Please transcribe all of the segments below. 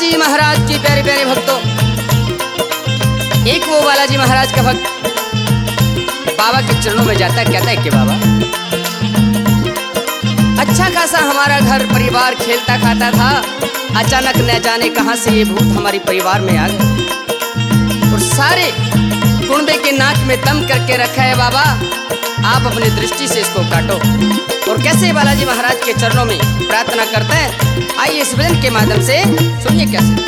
बालाजी महाराज की प्यारे प्यारे भक्तों, एक वो बालाजी महाराज का भक्त बाबा के चरणों में जाता कहता है कि बाबा, अच्छा खासा हमारा घर परिवार खेलता खाता था, अचानक न जाने कहां से ये भूत हमारे परिवार में आ गए और सारे कुंबे के नाक में दम करके रखा है। बाबा आप अपनी दृष्टि से इसको काटो। और कैसे बालाजी महाराज के चरणों में प्रार्थना करता है, आइए इस भजन के माध्यम से सुनिए कैसे।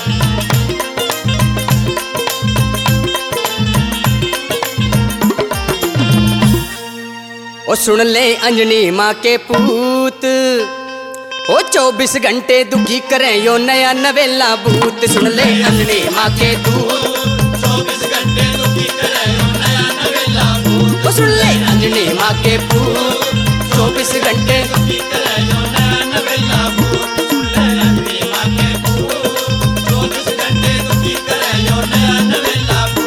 ओ सुन ले अंजनी माँ के पूत, ओ 24 घंटे दुखी करे यो नया नवेला भूत। सुन ले अंजनी माँ के दूत, 24 घंटे दुखी करे यो नया नवेला भूत। ओ सुन ले अंजनी माँ के पूत, 24 घंटे दुखी करे यो नया नवेला भूत। सुन ले अंजनी माँ के पूत, 24 घंटे दुखी करे यो नया नवेला भूत।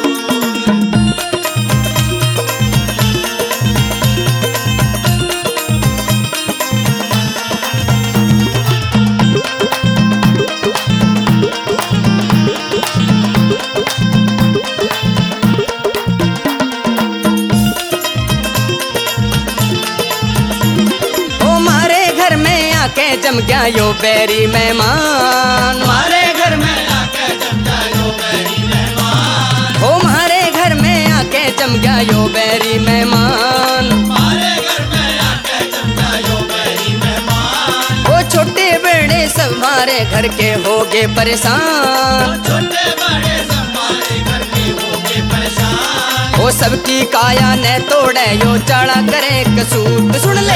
के जम गया यो बैरी मेहमान, हमारे घर में आके जम गया यो बैरी मेहमान। हो हमारे घर में आके जम गया यो बैरी मेहमान। हमारे घर में आके जम गया यो बैरी मेहमान। वो छोटे बड़े सब हमारे घर के हो गए परेशान, छोटे बड़े सब हमारे घर के हो गए परेशान। वो सबकी काया ने तोड़े यो चाड़ा करे कसूत। सुन ले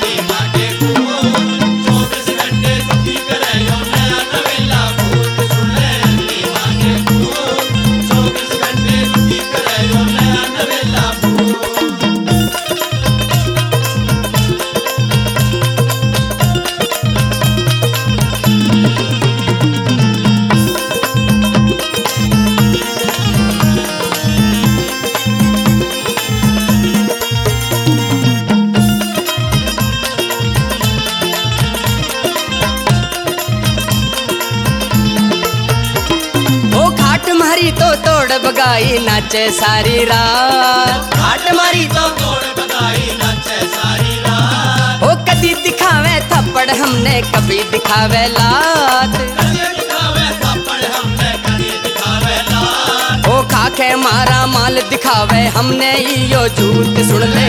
तो तोड़ बगाई नाचे सारी रात, घाट मारी तो तोड़ बगाई नाचे सारी रात। ओ कभी दिखावे थप्पड़ हमने कभी दिखावे लात, कभी दिखावे थप्पड़ हमने कभी दिखावे लात। ओ खाके मारा माल दिखावे हमने यो झूठ। सुन ले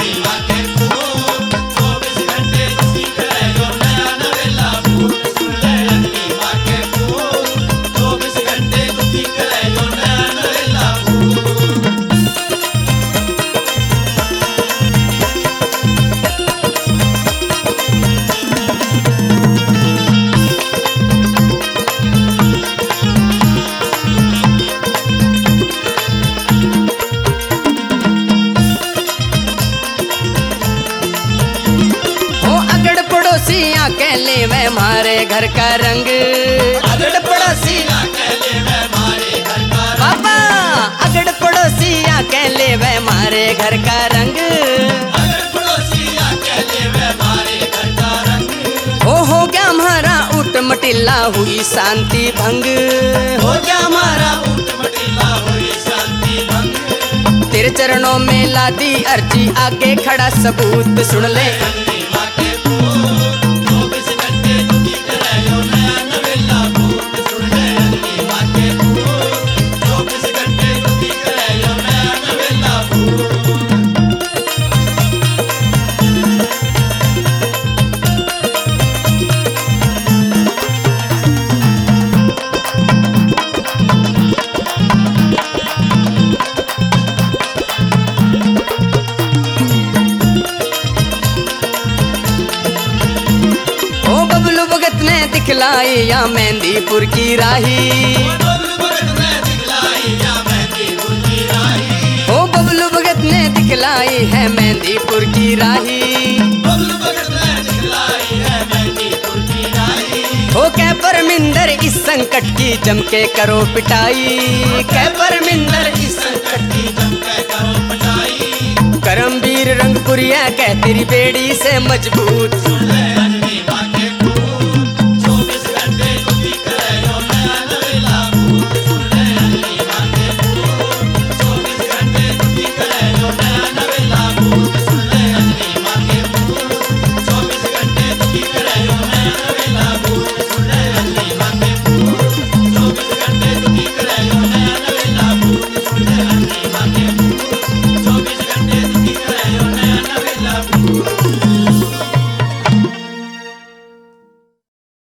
के ले वे हमारे घर का रंग, अगड़ पड़ोसी आके ले वे हमारे घर का रंग। बाबा अगड़ पड़ोसी आके ले वे हमारे घर का रंग। अगड़ पड़ोसी आके ले वे हमारे घर का रंग। हो गया हमारा ऊट मटिल्ला हुई शांति भंग, हो गया हमारा ऊट मटिल्ला हुई शांति भंग। तेरे चरणों में लादी अर्जी आगे खड़ा सबूत। सुन ले दिखलाई या मेहंदीपुर की राही, बबलू भगत ने दिखलाई या मेहंदीपुर की राही। ओ बबलू भगत ने दिखलाई है मेहंदीपुर की राही। बबलू भगत ने दिखलाई है मेहंदीपुर की राही। हो कै परमिंदर इस संकट की जम के करो पिटाई, कै परमिंदर इस संकट की जम के करो पिटाई। करमवीर रंगपुरिया कह तेरी बेड़ी से मजबूत।